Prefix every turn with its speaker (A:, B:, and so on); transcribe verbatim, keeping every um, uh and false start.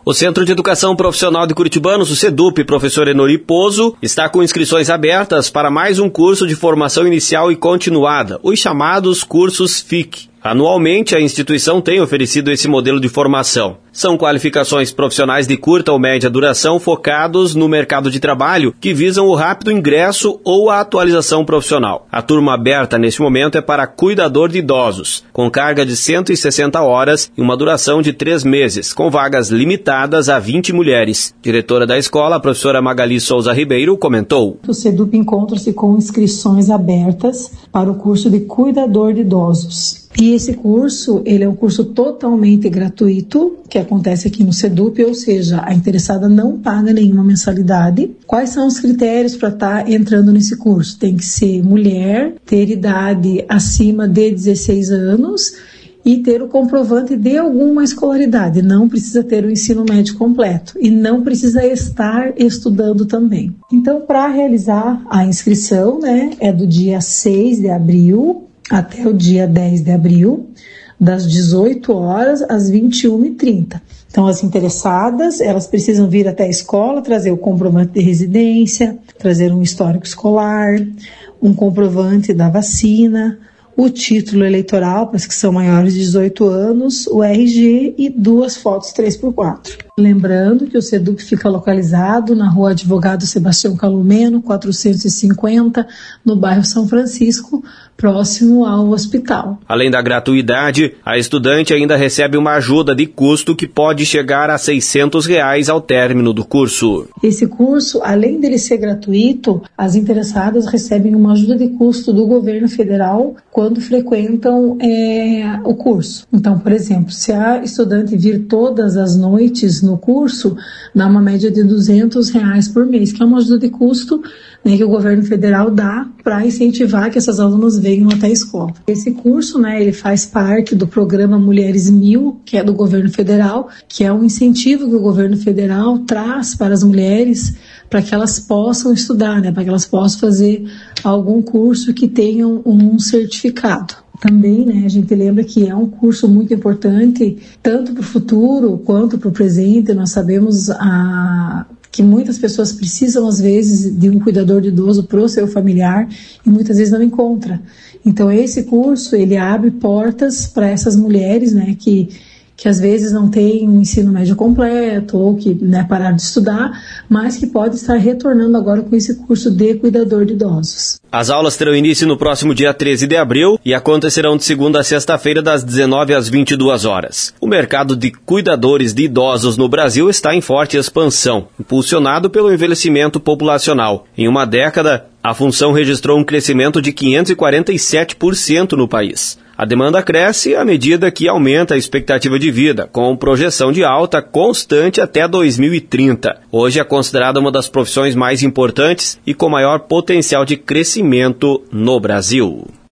A: O Centro de Educação Profissional de Curitibanos, o SEDUP, professor Enori Pozo, está com inscrições abertas para mais um curso de formação inicial e continuada, os chamados cursos F I C. Anualmente, a instituição tem oferecido esse modelo de formação. São qualificações profissionais de curta ou média duração focados no mercado de trabalho que visam o rápido ingresso ou a atualização profissional. A turma aberta neste momento é para cuidador de idosos, com carga de cento e sessenta horas e uma duração de três meses, com vagas limitadas a vinte mulheres. Diretora da escola, a professora Magali Souza Ribeiro, comentou.
B: O SEDUP encontra-se com inscrições abertas para o curso de cuidador de idosos. E esse curso, ele é um curso totalmente gratuito, que acontece aqui no SEDUP, ou seja, a interessada não paga nenhuma mensalidade. Quais são os critérios para estar entrando nesse curso? Tem que ser mulher, ter idade acima de dezesseis anos e ter o comprovante de alguma escolaridade. Não precisa ter o ensino médio completo e não precisa estar estudando também. Então, para realizar a inscrição, né, é do dia seis de abril até o dia dez de abril, das dezoito horas às vinte e uma e trinta. Então, as interessadas, elas precisam vir até a escola, trazer o comprovante de residência, trazer um histórico escolar, um comprovante da vacina, o título eleitoral para as que são maiores de dezoito anos, o R G e duas fotos três por quatro. Lembrando que o SEDUP fica localizado na rua Advogado Sebastião Calomeno, quatrocentos e cinquenta, no bairro São Francisco, próximo ao hospital.
A: Além da gratuidade, a estudante ainda recebe uma ajuda de custo que pode chegar a seiscentos reais ao término do curso.
B: Esse curso, além dele ser gratuito, as interessadas recebem uma ajuda de custo do governo federal quando frequentam é, o curso. Então, por exemplo, se a estudante vir todas as noites no curso, dá uma média de duzentos reais por mês, que é uma ajuda de custo, né, que o governo federal dá para incentivar que essas alunas venham até a escola. Esse curso, né, ele faz parte do programa Mulheres Mil, que é do governo federal, que é um incentivo que o governo federal traz para as mulheres para que elas possam estudar, né, para que elas possam fazer algum curso que tenham um certificado. Também, né, a gente lembra que é um curso muito importante, tanto para o futuro quanto para o presente. Nós sabemos a, que muitas pessoas precisam, às vezes, de um cuidador de idoso para o seu familiar e muitas vezes não encontra. Então, esse curso, ele abre portas para essas mulheres, né, que que às vezes não tem um ensino médio completo ou que, né, pararam de estudar, mas que pode estar retornando agora com esse curso de cuidador de idosos.
A: As aulas terão início no próximo dia treze de abril e acontecerão de segunda a sexta-feira das dezenove às vinte e duas horas. O mercado de cuidadores de idosos no Brasil está em forte expansão, impulsionado pelo envelhecimento populacional. Em uma década, a função registrou um crescimento de quinhentos e quarenta e sete por cento no país. A demanda cresce à medida que aumenta a expectativa de vida, com projeção de alta constante até dois mil e trinta. Hoje é considerada uma das profissões mais importantes e com maior potencial de crescimento no Brasil.